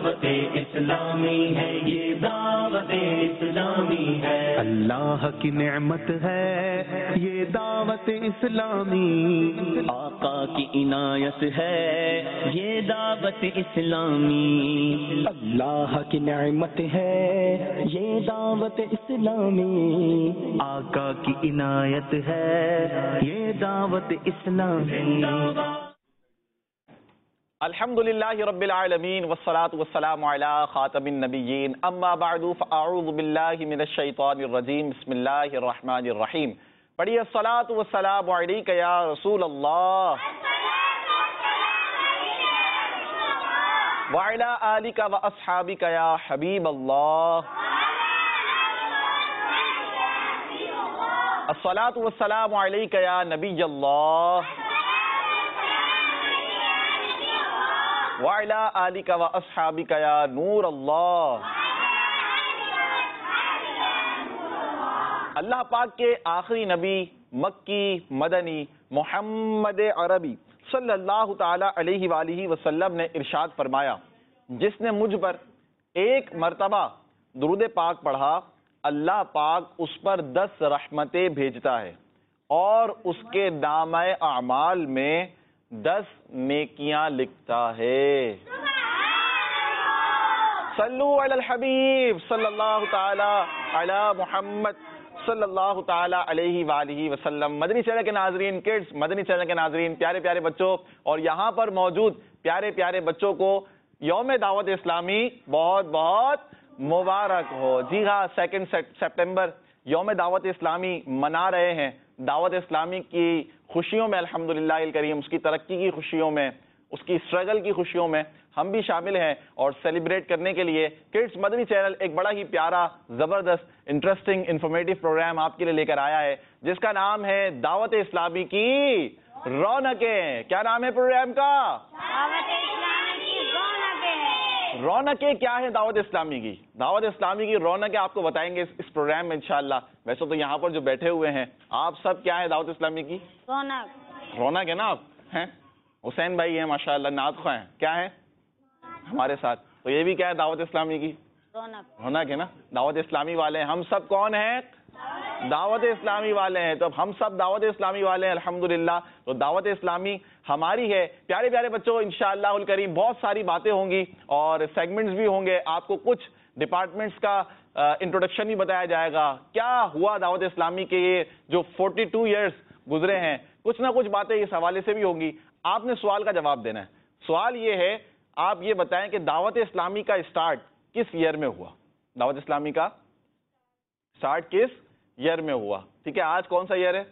دعوت اسلامی ہے، یہ دعوت اسلامی ہے، اللہ کی نعمت ہے یہ دعوت اسلامی، آقا کی عنایت ہے یہ دعوت اسلامی، اللہ کی نعمت ہے یہ دعوت اسلامی، آقا کی عنایت ہے یہ دعوت اسلامی۔ الحمدللہ رب العالمین والصلاة والسلام علی خاتم النبیین، اما بعد فاعوذ باللہ من الشیطان الرجیم، بسم اللہ الرحمن الرحیم۔ پڑھیے الصلاة والسلام علیک یا رسول اللہ وعلی آلک واصحابک یا حبیب اللہ۔ الصلاة والسلام علیک یا نبی اللہ وعلی آلک واصحابک یا نور اللہ۔ اللہ پاک کے آخری نبی مکی مدنی محمد عربی صلی اللہ تعالی علیہ وآلہ وسلم نے ارشاد فرمایا، جس نے مجھ پر ایک مرتبہ درود پاک پڑھا، اللہ پاک اس پر 10 رحمتیں بھیجتا ہے اور اس کے نامہ اعمال میں 10 نیکیاں لکھتا ہے۔ صلو علی الحبیب صلی اللہ تعالی علی محمد صلی اللہ تعالی علیہ وآلہ وسلم۔ مدنی چینل کے ناظرین، کڈز مدنی چینل کے ناظرین، پیارے پیارے بچوں اور یہاں پر موجود پیارے پیارے بچوں کو یوم دعوت اسلامی بہت بہت مبارک ہو۔ جی ہاں، 2 سپٹمبر یوم دعوت اسلامی منا رہے ہیں۔ دعوت اسلامی کی خوشیوں میں الحمدللہ الکریم، اس کی ترقی کی خوشیوں میں، اس کی اسٹرگل کی خوشیوں میں ہم بھی شامل ہیں، اور سیلیبریٹ کرنے کے لیے کڈز مدنی چینل ایک بڑا ہی پیارا، زبردست، انٹرسٹنگ، انفارمیٹیو پروگرام آپ کے لیے لے کر آیا ہے، جس کا نام ہے دعوت اسلامی کی رونقیں۔ کیا نام ہے پروگرام کا؟ دعوت اسلامی کی رونقیں۔ رونقیں کیا ہے دعوت اسلامی کی؟ دعوت اسلامی کی رونقیں آپ کو بتائیں گے اس پروگرام میں انشاءاللہ۔ ویسے تو یہاں پر جو بیٹھے ہوئے ہیں آپ سب کیا ہے دعوت اسلامی کی؟ رونق۔ رونق ہے نا آپ ہیں؟ حسین بھائی ہیں ماشاءاللہ، نعت خواہ ہیں، کیا ہے ہمارے ساتھ، تو یہ بھی کیا ہے دعوت اسلامی کی رونق۔ رونق ہے نا۔ دعوت اسلامی والے ہیں، ہم سب کون ہیں؟ دعوت اسلامی والے ہیں، تو ہم سب دعوت اسلامی والے ہیں الحمدللہ۔ تو دعوت اسلامی ہماری ہے۔ پیارے پیارے بچوں، انشاءاللہ الکریم بہت ساری باتیں ہوں گی اور سیگمنٹس بھی ہوں گے، آپ کو کچھ ڈپارٹمنٹس کا انٹروڈکشن بھی بتایا جائے گا، کیا ہوا دعوت اسلامی کے یہ جو 42 ایئرس گزرے ہیں، کچھ نہ کچھ باتیں اس حوالے سے بھی ہوں گی۔ آپ نے سوال کا جواب دینا ہے۔ سوال یہ ہے، آپ یہ بتائیں کہ دعوت اسلامی کا اسٹارٹ کس ایئر میں ہوا؟ دعوت اسلامی کا اسٹارٹ کس ایئر میں ہوا؟ ٹھیک ہے، آج کون سا ایئر ہے؟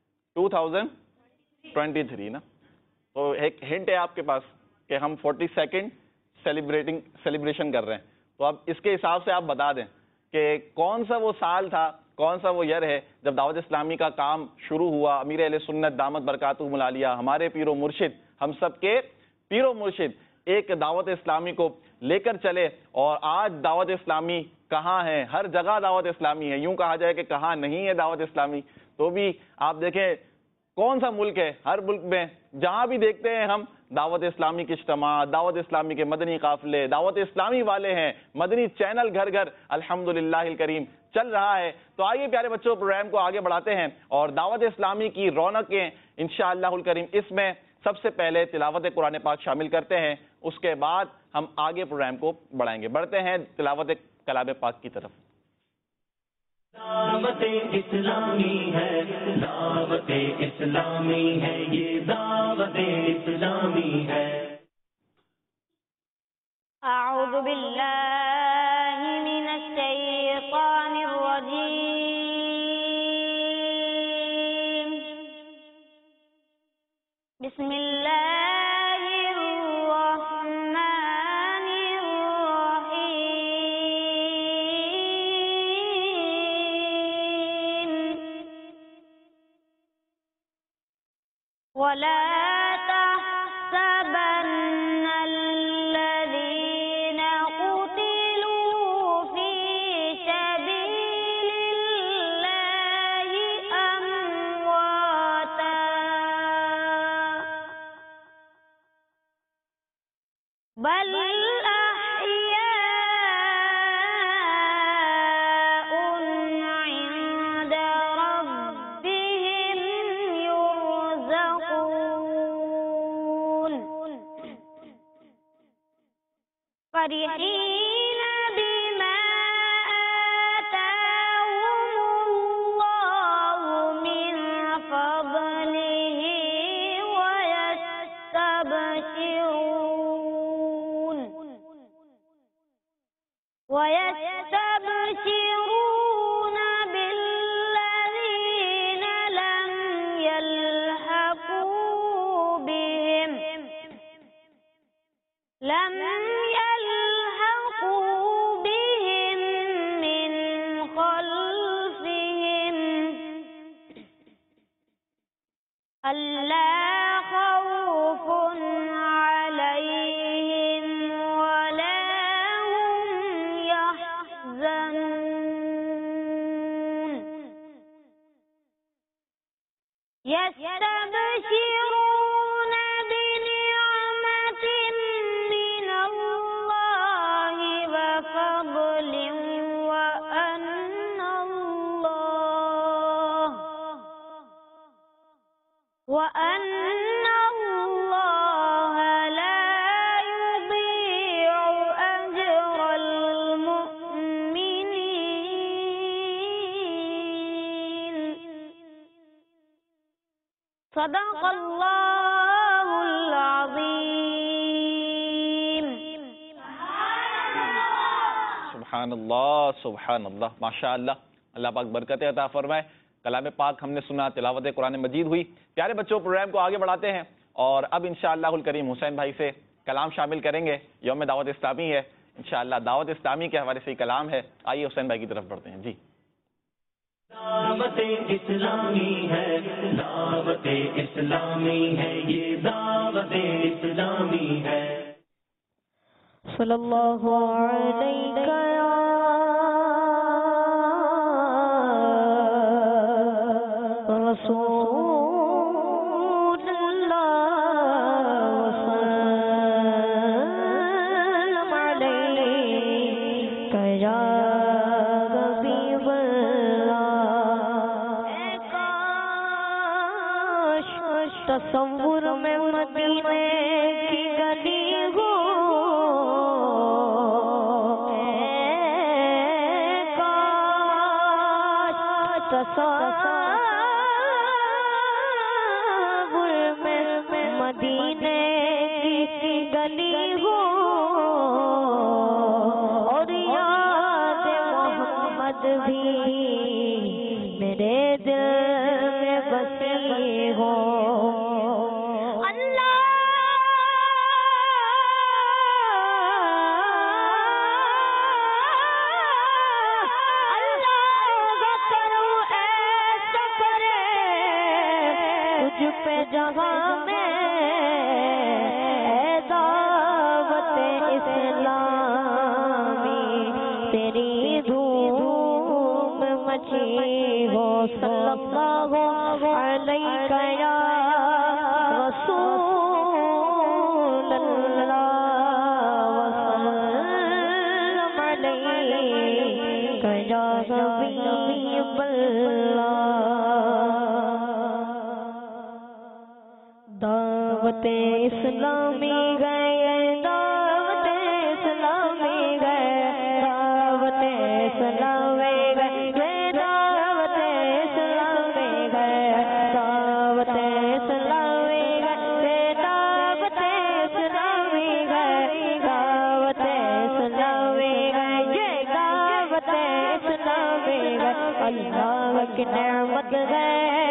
2023 نا۔ تو ایک ہنٹ ہے آپ کے پاس کہ ہم 42 سیلیبریشن کر رہے ہیں، تو اب اس کے حساب سے آپ بتا دیں کہ کون سا وہ سال تھا، کون سا وہ ایئر ہے جب دعوت اسلامی کا کام شروع ہوا۔ امیر اہل سنت دامت برکاتہم العالیہ، ہمارے پیر و مرشد، ہم سب کے پیر و مرشد ایک دعوت اسلامی کو لے کر چلے، اور آج دعوت اسلامی کہاں ہے؟ ہر جگہ دعوت اسلامی ہے، یوں کہا جائے کہ کہاں نہیں ہے دعوت اسلامی، تو بھی آپ دیکھیں کون سا ملک ہے، ہر ملک میں جہاں بھی دیکھتے ہیں ہم دعوت اسلامی کے اجتماع، دعوت اسلامی کے مدنی قافلے، دعوت اسلامی والے ہیں، مدنی چینل گھر گھر الحمدللہ الکریم چل رہا ہے۔ تو آئیے پیارے بچوں پروگرام کو آگے بڑھاتے ہیں، اور دعوت اسلامی کی رونقیں انشاءاللہ الکریم اس میں سب سے پہلے تلاوت قرآن پاک شامل کرتے ہیں، اس کے بعد ہم آگے پروگرام کو بڑھائیں گے۔ بڑھتے ہیں تلاوت کلام پاک کی طرف۔ دعوت اسلامی ہے، دعوت اسلامی ہے، یہ دعوت اسلامی ہے۔ اعوذ باللہ من الشیطان الرجیم، بسم اللہ الرحمن الرحیم، ولا تحسبن الذين قتلوا فرحين بما آتاهم الله من فضله ويستبشرون بالذين لم يلحقوا بهم من خلفهم ألا خوف عليهم ولا هم يحزنون يستبشرون بنعمة من الله وفضل وأن الله لا يضيع أجر المؤمنين صدق الله العظيم سبحان اللہ سبحان اللہ ماشاء اللہ. اللہ پاک برکتیں عطا فرمائے. کلام پاک ہم نے سنا، تلاوت قرآن مجید ہوئی. پیارے بچوں، پروگرام کو آگے بڑھاتے ہیں اور اب انشاءاللہ الکریم حسین بھائی سے کلام شامل کریں گے. یوم دعوت اسلامی ہے، انشاءاللہ دعوت اسلامی کے حوالے سے ہی کلام ہے. آئیے حسین بھائی کی طرف بڑھتے ہیں. جی دعوت اسلامی ہے، دعوت اسلامی ہے، یہ دعوت اسلامی ہے. صلی اللہ علیہ رسول اللہ وسلم علیک یا حبیب اللہ. کاش تصور میں مدینے کی گلی ہو، تصور میں مدینے کی گلی ہو اور یاد محمد بھی میرے دل میں بسی ہو. جہاں میں دعوت اسلامی تیری دھوم مچی ہو. صلی اللہ علیہ یا رسول اللہ وسلم علیک یا حبیب اللہ. دعوت اسلامی گئے، دعوت اسلامی گئے، دعوت اسلامی گئے، دعوت اسلامی گئے، دعوت اسلامی گئے، دعوت اسلامی گئے، دعوت اسلامی گئے، دعوت اسلامی گئے. اللہ کی نعمت ہے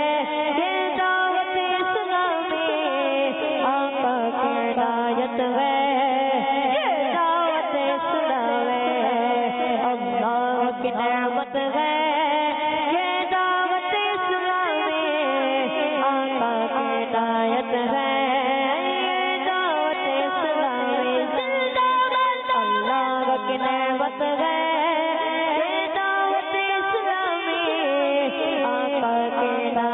ہدایت ہے، دعوت اسلامی اللہ کی نعمت ہے، یہ دعوت اسلامی آقا کی ہدایت ہے، یہ دعوت اسلامی زندہ باد اللہ کی نعمت ہے، یہ دعوت اسلامی آقا کی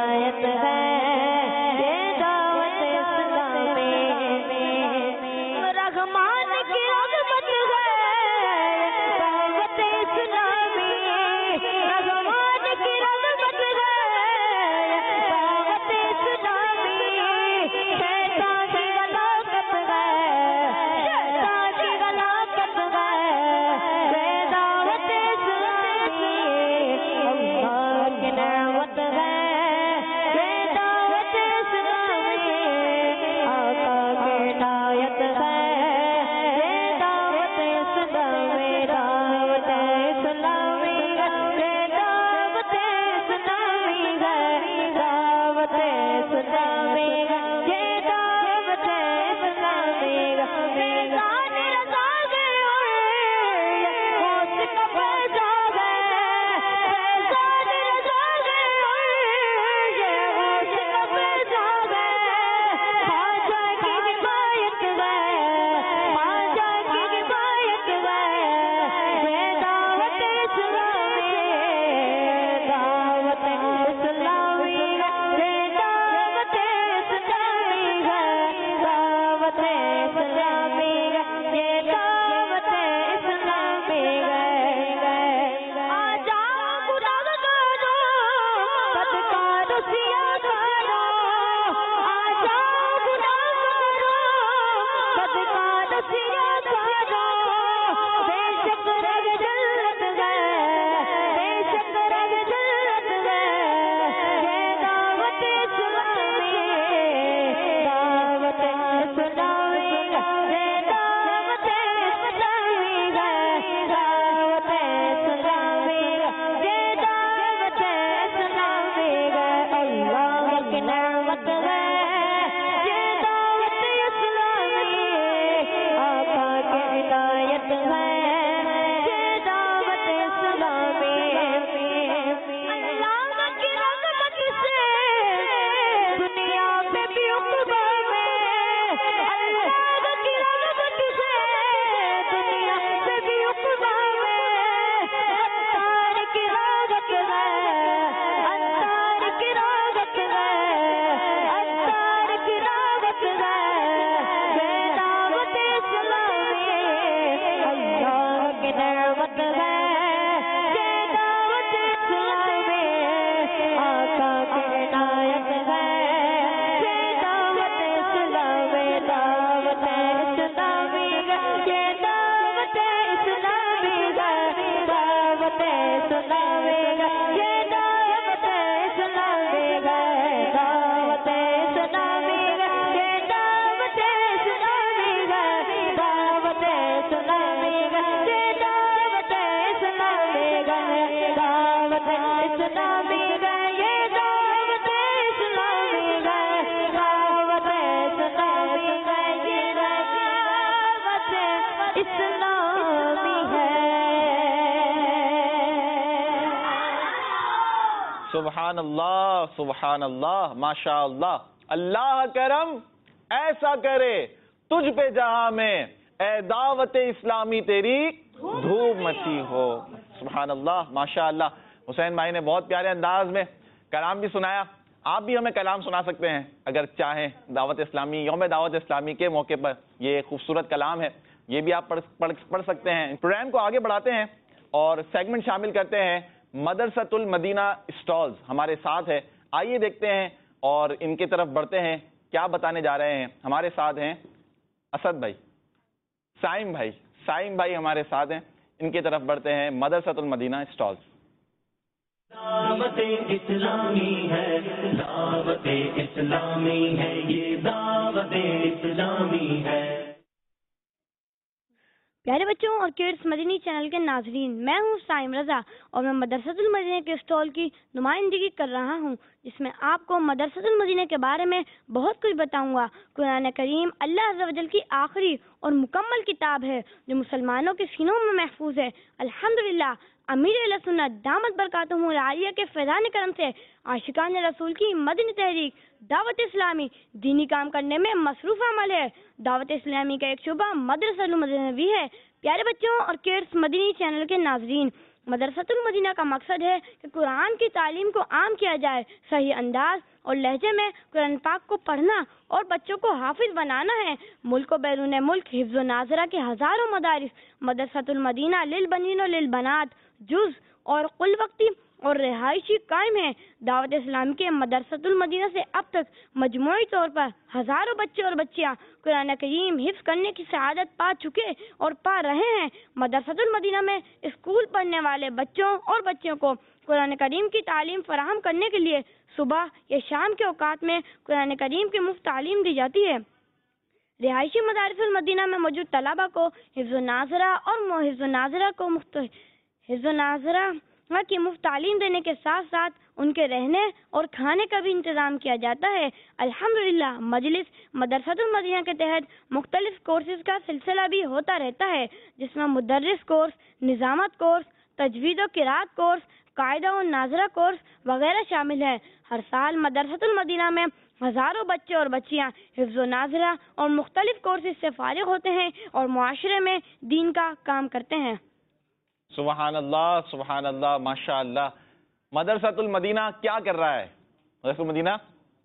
दावत इस्लामी है, ये दावत इस्लामी है, दावत इस्लामी है, ये दावत इस्लामी है। सुभान अल्लाह, माशा अल्लाह। अल्लाह करम ऐसा करे तुझ पे जहां में, ए दावत इस्लामी तेरी धूप मची हो। सुभान अल्लाह, माशा अल्लाह। हुसैन भाई ने बहुत प्यारे अंदाज में कलाम भी सुनाया। आप भी हमें कलाम सुना सकते हैं अगर चाहें। दावत इस्लामी, यौम दावत इस्लामी के मौके पर ये खूबसूरत कलाम है, ये भी आप पढ़ सकते हैं। प्रोग्राम को आगे बढ़ाते हैं और सेगमेंट शामिल करते हैं। मदरसतुल मदीना स्टॉल्स हमारे साथ है, आइए देखते हैं और इनके तरफ बढ़ते हैं, क्या बताने जा रहे हैं। हमारे साथ हैं असद भाई, साइम भाई हमारे साथ हैं, इनके तरफ बढ़ते हैं। मदरसतुल मदीना स्टॉल्स। दावत इस्लामी है, दावत इस्लामी है, ये दावत इस्लामी है। प्यारे बच्चों और किड्स मदनी चैनल के नाजरीन, मैं हूँ साइम रजा और मैं मदरसतुल मदीना के स्टॉल की नुमाइंदगी कर रहा हूँ, जिसमें आपको मदरसतुल मदीना के बारे में बहुत कुछ बताऊंगा। कुरान करीम अल्लाह अज़्ज़ व जल की आखिरी और मुकम्मल किताब है जो मुसलमानों के सीनों में महफूज है। अल्हम्दुलिल्लाह, अमीर अहले सुन्नत दामत बरकातुहुल आलिया के फैज़ान करम से आशिकान रसूल की मदनी तहरीक दावत इस्लामी दीनी काम करने में मसरूफ अमल है। दावत इस्लामी का एक शुबा मदरसतुल मदीना भी है। प्यारे बच्चों और किड्स मदनी चैनल के नाजरीन, मदरसतुल मदीना का मकसद है कि कुरान की तालीम को आम किया जाए। सही अंदाज और लहजे में कुरान पाक को पढ़ना और बच्चों को हाफिज बनाना है। मुल्क व बैरून मुल्क हिफ्ज़ व नाज़रा के हज़ारों मदारिस मदरसतुल मदीना लिल बनीन व लिल बनात, जुज़ और कुल वक्ती और रिहायशी कायम है। दावत इस्लाम के मदरसतुल मदीना से अब तक मजमूई तौर पर हजारों बच्चे और बच्चियां कुरान करीम हिफ्ज़ करने की सआदत पा चुके और पा रहे हैं। मदरसतुल मदीना में स्कूल पढ़ने वाले बच्चों और बच्चियों को कुरान करीम की तालीम फराहम करने के लिए सुबह या शाम के औकात में कुरान करीम की मुफ्त तालीम दी जाती है। रिहायशी मदारिसुल मदीना में मौजूद तलबा को हिफ्ज़ व नाज़रा की मुफ्त तालीम देने के साथ साथ उनके रहने और खाने का भी इंतजाम किया जाता है। अल्हम्दुलिल्लाह, मजलिस मदरसतुल मदीना के तहत मुख्तलिफ कोर्सेज का सिलसिला भी होता रहता है, जिसमें मुदर्रिस कोर्स, निज़ामत कोर्स, तजवीद और किरात कोर्स, कायदा और नाजरा कोर्स वगैरह शामिल है। हर साल मदरसतुल मदीना में हजारों बच्चे और बच्चियां हिफ्ज़ व नाज़रा और मुख्तलिफ कोर्सेज से फारिग होते हैं और मुआशरे में दीन का काम करते हैं। सुभान अल्लाह, माशा अल्लाह। मदरसतुल मदीना क्या कर रहा है? मदरसतुल मदीना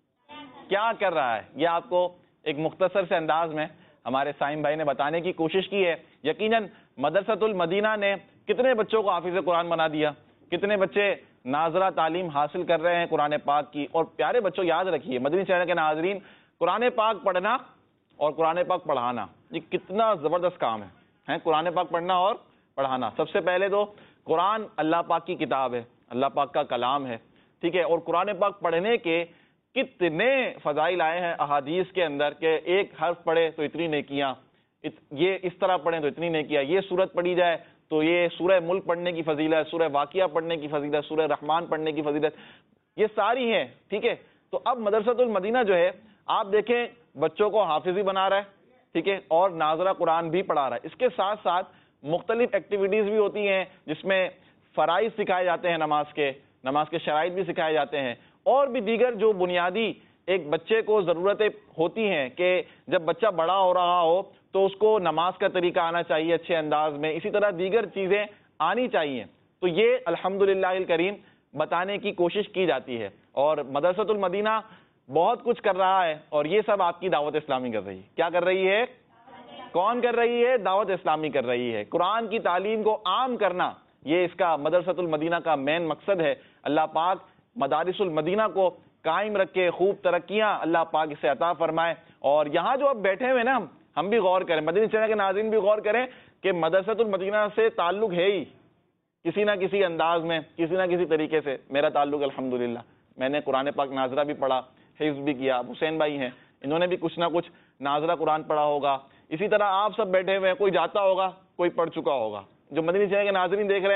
क्या कर रहा है, ये आपको एक मुख्तसर से अंदाज में हमारे साइम भाई ने बताने की कोशिश की है। यकीनन मदरसतुल मदीना ने कितने बच्चों को हाफिज़ कुरान बना दिया, कितने बच्चे नाजरा तालीम हासिल कर रहे हैं कुरान पाक की। और प्यारे बच्चों, याद रखिए मदनी चैनल के नाजरीन, कुरान पाक पढ़ना और कुरान पाक पढ़ाना ये कितना ज़बरदस्त काम है। कुरान पाक पढ़ना और पढ़ाना। सबसे पहले तो कुरान अल्लाह पाक की किताब है, अल्लाह पाक का कलाम है, ठीक है। और कुरान पाक पढ़ने के कितने फजाइल आए हैं अहादीस के अंदर कि एक हर्फ पढ़े तो इतनी नेकियां, ये इस तरह पढ़े तो इतनी नेकियां, ये सूरत पढ़ी जाए तो ये सूरह मुल्क पढ़ने की फजीलत, सूरह वाकिया पढ़ने की फजीलत, सूरह रहमान पढ़ने की फजीलत, ये सारी हैं, ठीक है। तो अब मदरसतुल मदीना जो है, आप देखें बच्चों को हाफिज़ बना रहा है, ठीक है, और नाजरा कुरान भी पढ़ा रहा है। इसके साथ साथ मुख्तलिफ एक्टिविटीज़ भी होती हैं जिसमें फ़राइज़ सिखाए जाते हैं, नमाज के शराइत भी सिखाए जाते हैं, और भी दीगर जो बुनियादी एक बच्चे को ज़रूरतें होती हैं कि जब बच्चा बड़ा हो रहा हो तो उसको नमाज का तरीका आना चाहिए अच्छे अंदाज में, इसी तरह दीगर चीज़ें आनी चाहिए। तो ये अल्हम्दुलिल्लाह करीम बताने की कोशिश की जाती है और मदरसतुल मदीना बहुत कुछ कर रहा है। और ये सब आपकी दावत इस्लामी कर रही है। क्या कर रही है? कौन कर रही है? दावत इस्लामी कर रही है। कुरान की तालीम को आम करना, ये इसका मदरसतुल मदीना का मेन मकसद है। अल्लाह पाक मदारिसुल मदीना को कायम रखे, खूब तरक्कियां अल्लाह पाक इसे अता फरमाए। और यहाँ जो अब बैठे हुए ना, हम भी गौर करें, मदनी चैनल के नाज़रीन भी गौर करें कि मदरसतुल मदीना से ताल्लुक है ही किसी ना किसी अंदाज में, किसी ना किसी तरीके से। मेरा ताल्लुक अल्हम्दुलिल्लाह, मैंने कुरान पाक नाजरा भी पढ़ा, हिफ्ज़ भी किया। हुसैन भाई हैं, इन्होंने भी कुछ ना कुछ नाजरा कुरान पढ़ा होगा। इसी तरह आप सब बैठे हुए हैं, कोई जाता होगा, कोई पढ़ चुका होगा। जो मदनी चैनल के नाज़रीन देख रहे हैं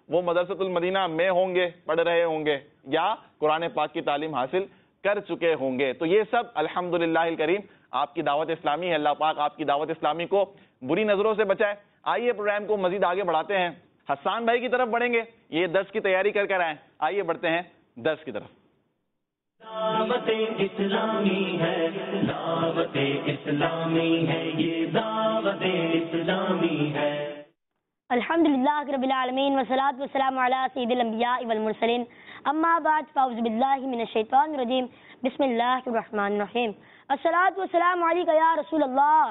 وہ مدرسۃ المدینہ میں ہوں گے، پڑھ رہے ہوں گے، یا قرآن پاک کی تعلیم حاصل کر چکے ہوں گے. تو یہ سب الحمدللہ الکریم آپ کی دعوت اسلامی ہے. اللہ پاک آپ کی دعوت اسلامی کو بری نظروں سے بچائے. آئیے پروگرام کو مزید آگے بڑھاتے ہیں. حسان بھائی کی طرف بڑھیں گے، یہ درس کی تیاری کر کر آئیں. آئیے بڑھتے ہیں درس کی طرف. دعوت اسلامی ہے، دعوت اسلامی ہے، یہ دعوت اسلامی ہے. الحمدللہ رب العالمین والصلاة والسلام علی سید الانبیاء والمرسلین، اما بعد فاعوذ باللہ من الشیطان الرجیم، بسم اللہ الرحمن الرحیم. الصلاة والسلام علیک یا رسول اللہ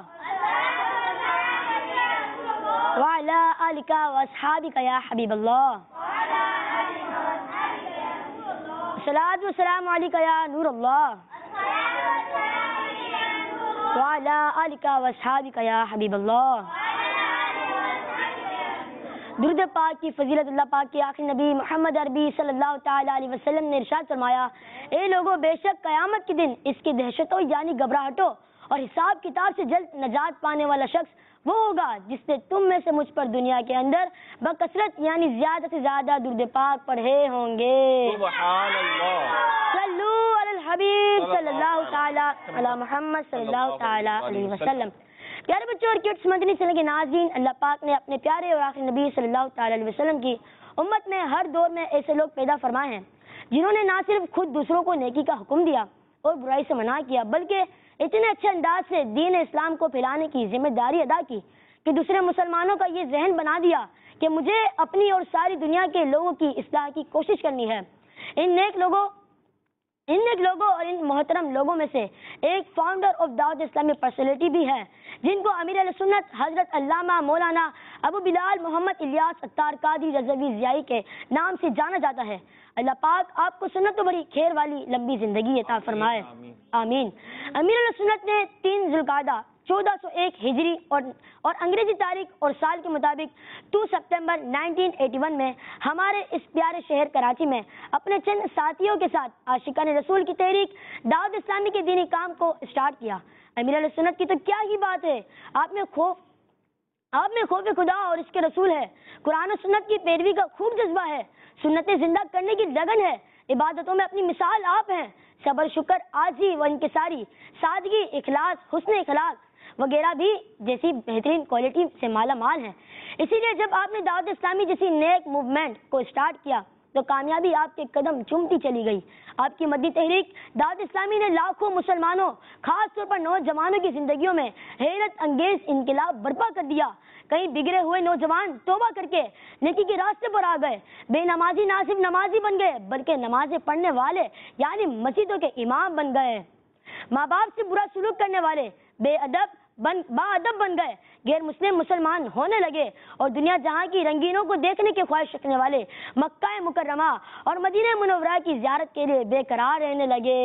وعلی آلک واصحابک یا حبیب اللہ. الصلاة والسلام علیک یا نور اللہ وعلی آلک واصحابک یا حبیب اللہ. درود پاک کی فضیلت اللہ پاک کے آخری نبی محمد عربی صلی اللہ تعالی علیہ وسلم نے ارشاد فرمایا، اے لوگوں، بے شک قیامت کے دن اس کی دہشتوں یعنی گھبراہٹوں اور حساب کتاب سے جلد نجات پانے والا شخص وہ ہوگا جس نے تم میں سے مجھ پر دنیا کے اندر بکثرت یعنی زیادہ سے زیادہ درود پاک پڑھے ہوں گے. سبحان اللہ. صلو علی الحبیب صلی اللہ تعالی علی محمد صلی اللہ تعالی علیہ وسلم. پیارے بچوں اور کڈس مدنی چینل کے ناظرین، اللہ پاک نے اپنے پیارے اور آخری نبی صلی اللہ تعالی علیہ وسلم کی امت میں ہر دور میں ایسے لوگ پیدا فرمائے ہیں جنہوں نے نہ صرف خود دوسروں کو نیکی کا حکم دیا اور برائی سے منع کیا، بلکہ اتنے اچھے انداز سے دین اسلام کو پھیلانے کی ذمہ داری ادا کی کہ دوسرے مسلمانوں کا یہ ذہن بنا دیا کہ مجھے اپنی اور ساری دنیا کے لوگوں کی اصلاح کی کوشش کرنی ہے. ان نیک لوگوں اور ان محترم لوگوں میں سے ایک فاؤنڈر آف دعوت اسلامی پرسنالٹی بھی ہے جن کو امیر علیہ سنت حضرت علامہ مولانا ابو بلال محمد الیاس اتار قادری رضوی ضیائی کے نام سے جانا جاتا ہے. اللہ پاک آپ کو سنت و بڑی خیر والی لمبی زندگی عطا فرمائے، آمین. امیر علیہ سنت نے 3 ذوالقعدہ 1401 ہجری اور انگریزی تاریخ اور سال کے مطابق 2 سپتمبر 1981 میں ہمارے اس پیارے شہر کراچی میں اپنے چند ساتھیوں کے ساتھ عاشقان رسول کی تحریک دعوت اسلامی کے دینی کام کو اسٹارٹ کیا. امیر علیہ سنت کی تو کیا ہی بات ہے، آپ میں خوف خدا اور اس کے رسول ہے، قرآن و سنت کی پیروی کا خوب جذبہ ہے، سنتیں زندہ کرنے کی لگن ہے، عبادتوں میں اپنی مثال آپ ہیں، صبر شکر آجزی و انکساری، سادگی، اخلاص، حسن اخلاق وغیرہ بھی جیسی بہترین کوالٹی سے مالا مال ہیں. اسی لیے جب آپ نے دعوت اسلامی جیسی نیک موومنٹ کو اسٹارٹ کیا تو کامیابی آپ کے قدم چومتی چلی گئی. آپ کی مدنی تحریک دعوت اسلامی نے لاکھوں مسلمانوں، خاص طور پر نوجوانوں کی زندگیوں میں حیرت انگیز انقلاب برپا کر دیا. کئی بگڑے ہوئے نوجوان توبہ کر کے نیکی کے راستے پر آ گئے، بے نمازی نہ صرف نمازی بن گئے بلکہ نمازیں پڑھنے والے یعنی مسجدوں کے امام بن گئے. ماں باپ سے برا سلوک کرنے والے با ادب بن گئے، غیر مسلم مسلمان ہونے لگے اور دنیا جہاں کی رنگینوں کو دیکھنے کی خواہش رکھنے والے مکہ مکرمہ اور مدینہ منورہ کی زیارت کے لیے بے قرار رہنے لگے.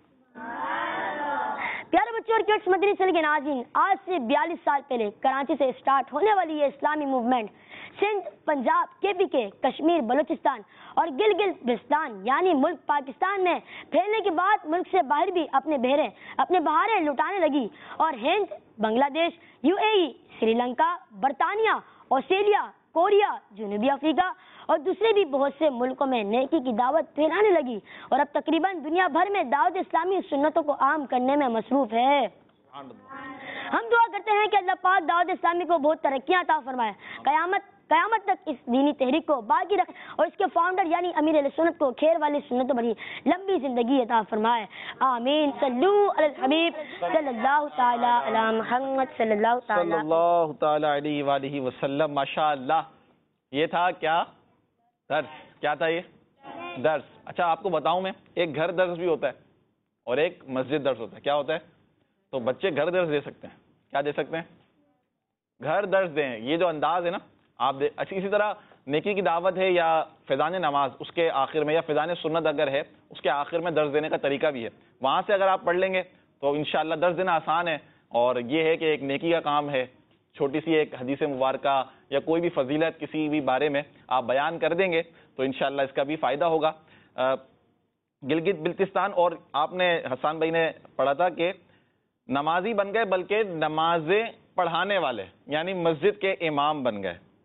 پیارے بچوں اور کڈس مدنی چینل کے ناظرین، آج سے 42 سال پہلے کراچی سے اسٹارٹ ہونے والی یہ اسلامی موومنٹ سندھ، پنجاب، KPK، کشمیر، بلوچستان اور گلگت بلتستان یعنی ملک پاکستان میں پھیلنے کے بعد ملک سے باہر بھی اپنے بہاریں لٹانے لگی اور ہند، بنگلہ دیش، UAE، سری لنکا، برطانیہ، آسٹریلیا، کوریا، جنوبی افریقہ اور دوسرے بھی بہت سے ملکوں میں نیکی کی دعوت پھیلانے لگی اور اب تقریباً دنیا بھر میں دعوت اسلامی سنتوں کو عام کرنے میں مصروف ہے. ہم دعا کرتے ہیں کہ اللہ پاک دعوت اسلامی کو بہت ترقیاں عطا فرمائے، قیامت تک اس دینی تحریک کو باقی رکھے اور اس کے فاؤنڈر یعنی امیر علیہ سنت کو خیر والی سنت بڑی لمبی زندگی عطا فرمائے، آمین. صلو علی الحبیب صلی اللہ تعالی علی محمد صلی اللہ تعالی علیہ وآلہ وسلم. ماشاء اللہ. یہ تھا کیا درس؟ کیا تھا یہ درس؟ اچھا آپ کو بتاؤں میں، ایک گھر درس بھی ہوتا ہے اور ایک مسجد درس ہوتا ہے. کیا ہوتا ہے؟ تو بچے گھر درس دے سکتے ہیں. کیا دے سکتے ہیں؟ گھر درس دیں. یہ جو انداز ہے نا آپ اچھی، اسی طرح نیکی کی دعوت ہے یا فیضان نماز اس کے آخر میں، یا فیضان سنت اگر ہے اس کے آخر میں درس دینے کا طریقہ بھی ہے. وہاں سے اگر آپ پڑھ لیں گے تو انشاءاللہ درس دینا آسان ہے. اور یہ ہے کہ ایک نیکی کا کام ہے، چھوٹی سی ایک حدیث مبارکہ یا کوئی بھی فضیلت کسی بھی بارے میں آپ بیان کر دیں گے تو انشاءاللہ اس کا بھی فائدہ ہوگا. گلگت بلتستان، اور آپ نے حسان بھائی نے پڑھا تھا کہ نمازی بن گئے بلکہ نمازیں پڑھانے والے یعنی مسجد کے امام بن گئے.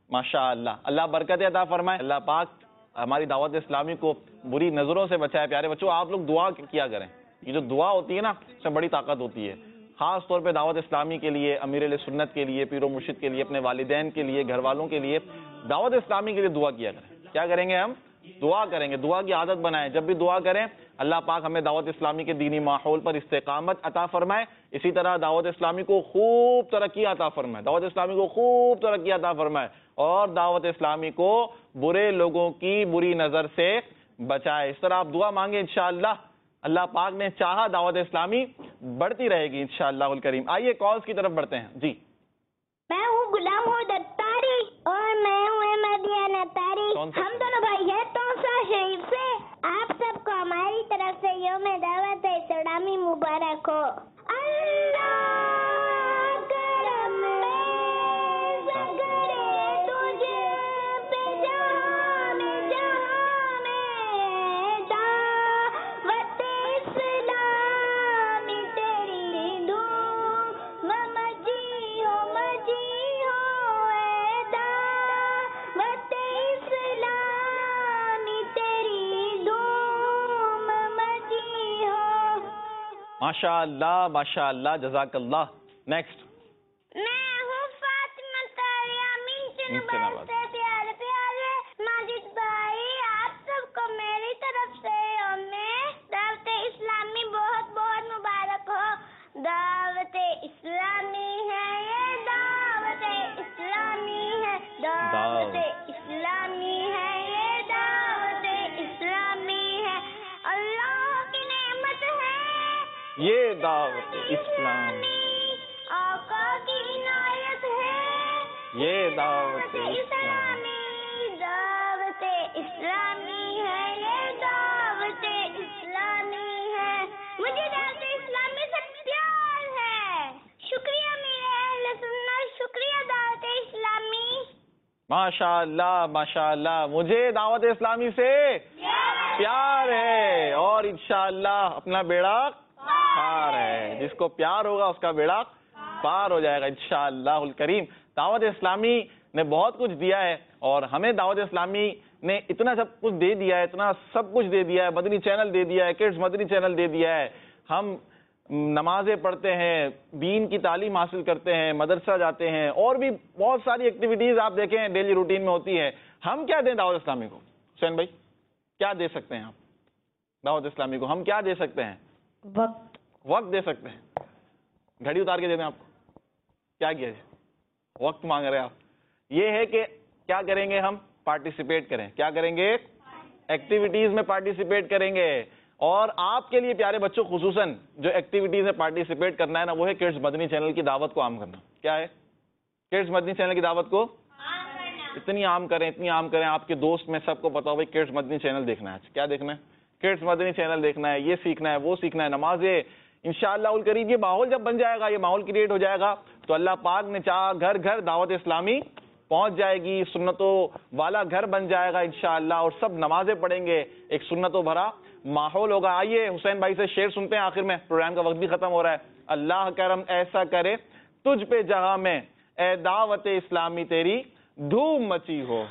ماشاءاللہ، اللہ برکت عطا فرمائے، اللہ پاک ہماری دعوت اسلامی کو بری نظروں سے بچائے۔ پیارے بچوں، آپ لوگ دعا کیا کریں، یہ جو دعا ہوتی ہے نا اس میں بڑی طاقت ہوتی ہے، خاص طور پہ دعوت اسلامی کے لیے، امیر اہل سنت کے لیے، پیر و مرشد کے لیے، اپنے والدین کے لیے، گھر والوں کے لیے، دعوت اسلامی کے لیے دعا کیا کریں۔ کیا کریں گے ہم؟ دعا کریں گے، دعا کی عادت بنائیں، جب بھی دعا کریں اللہ پاک ہمیں دعوت اسلامی کے دینی ماحول پر استقامت عطا فرمائے، اسی طرح دعوت اسلامی کو خوب ترقی عطا فرمائے، دعوت اسلامی کو خوب ترقی عطا فرمائے، اور دعوت اسلامی کو برے لوگوں کی بری نظر سے بچائے۔ اس طرح آپ دعا مانگیں، انشاءاللہ اللہ پاک نے چاہا دعوت اسلامی بڑھتی رہے گی انشاءاللہ الکریم۔ آئیے کالز کی طرف بڑھتے ہیں۔ جی، میں ہوں غلام حود اتاری اور میں ہوں احمدیہ اتاری، ہم دونوں بھائی ہیں تونسا شریف سے۔ آپ سب کو ہماری طرف سے یوم دعوت اسلامی مبارک ہو۔ اللہ کرم میں کرے تجھے پہ جہاں میں دعوت اسلامی تیری دھوم مچی ہو اے دعوت اسلامی تیری دھوم مچی ہو۔ ماشاءاللہ ماشاءاللہ، جزاک اللہ۔ نیکسٹ، میں ہوں فاطمہ طاہرہ منچن سے۔ پیارے پیارے ماجد بھائی، آپ سب کو میری طرف سے یوم دعوت اسلامی بہت بہت مبارک ہو۔ دعوت اسلامی ہے یہ، دعوت اسلامی ہے، دعوت اسلامی ہے یہ، دعوت اسلامی ہے، اللہ کی نعمت ہے یہ دعوت اسلام، آقا کی عنایت ہے یہ دعوت اسلام، اسلامی، دعوت اسلامی ہے یہ، دعوت اسلامی ہے، مجھے دعوت اسلامی سے پیار ہے۔ شکریہ میرے اہل سنت، شکریہ دعوت اسلامی۔ ماشاءاللہ ماشاءاللہ، مجھے دعوت اسلامی سے پیار ہے اور انشاءاللہ اپنا بیڑا پار ہے۔ جس کو پیار ہوگا اس کا بیڑا پار ہو جائے گا انشاءاللہ الکریم۔ دعوت اسلامی نے بہت کچھ دیا ہے اور ہمیں دعوت اسلامی نے اتنا سب کچھ دے دیا ہے، اتنا سب کچھ دے دیا ہے، مدنی چینل دے دیا ہے، کڈز مدنی چینل دے دیا ہے، ہم نمازیں پڑھتے ہیں، دین کی تعلیم حاصل کرتے ہیں، مدرسہ جاتے ہیں، اور بھی بہت ساری ایکٹیویٹیز آپ دیکھیں ڈیلی روٹین میں ہوتی ہے۔ ہم کیا دیں دعوت اسلامی کو؟ حسین بھائی کیا دے سکتے ہیں آپ دعوت اسلامی کو؟ ہم کیا دے سکتے ہیں؟ وقت دے سکتے ہیں۔ گھڑی اتار کے دے دیں آپ کو؟ کیا کیا جائے؟ وقت مانگ رہے ہیں آپ۔ یہ ہے کہ کیا کریں گے ہم؟ پارٹیسپیٹ کریں۔ کیا کریں گے؟ ایکٹیویٹیز میں پارٹیسپیٹ کریں گے۔ اور آپ کے لیے پیارے بچوں خصوصاً جو ایکٹیویٹیز میں پارٹیسپیٹ کرنا ہے نا، وہ ہے کڈز مدنی چینل کی دعوت کو عام کرنا۔ کیا ہے؟ کڈز مدنی چینل کی دعوت کو اتنی عام کریں، اتنی عام کریں، آپ کے دوست میں سب کو پتا ہو بھائی کڈز مدنی چینل دیکھنا ہے۔ کیا دیکھنا ہے؟ کڈز مدنی چینل دیکھنا ہے، یہ سیکھنا ہے، وہ سیکھنا ہے، نمازیں انشاءاللہ الکریم۔ یہ ماحول جب بن جائے گا، یہ ماحول کریٹ ہو جائے گا تو اللہ پاک نے چاہا گھر گھر دعوت اسلامی پہنچ جائے گی، سنتوں والا گھر بن جائے گا انشاءاللہ، اور سب نمازیں پڑھیں گے، ایک سنتوں بھرا ماحول ہوگا۔ آئیے حسین بھائی سے شعر سنتے ہیں آخر میں، پروگرام کا وقت بھی ختم ہو رہا ہے۔ اللہ کرم ایسا کرے تجھ پہ جہاں میں، اے دعوت اسلامی تیری دھوم مچی ہو۔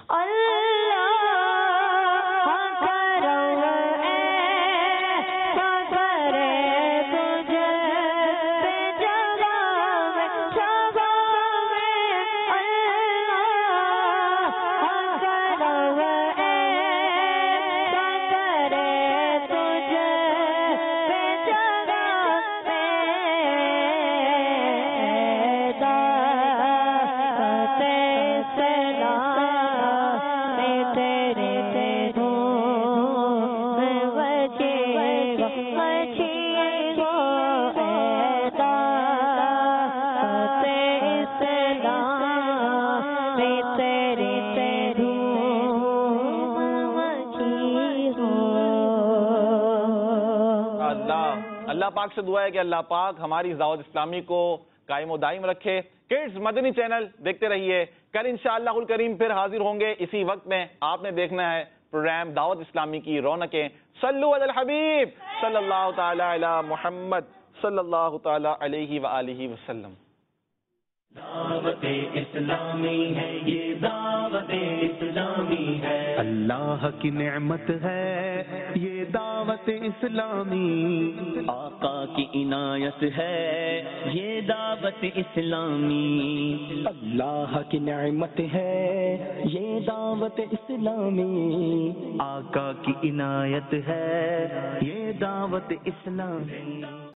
اللہ پاک سے دعا ہے کہ اللہ پاک ہماری دعوت اسلامی کو قائم و دائم رکھے۔ کڈز مدنی چینل دیکھتے رہیے، کل انشاءاللہ الکریم پھر حاضر ہوں گے اسی وقت میں۔ آپ نے دیکھنا ہے پروگرام دعوت اسلامی کی رونقیں۔ صلو علی الحبیب صلی اللہ تعالی علی محمد صلی اللہ تعالی علیہ وآلہ وسلم۔ دعوت اسلامی ہے یہ دعوت दावत इस्लामी है। اللہ کی نعمت ہے یہ دعوت اسلامی، آقا کی عنایت ہے یہ دعوت اسلامی، اللہ کی نعمت ہے یہ دعوت اسلامی، آقا کی عنایت ہے یہ دعوت اسلامی۔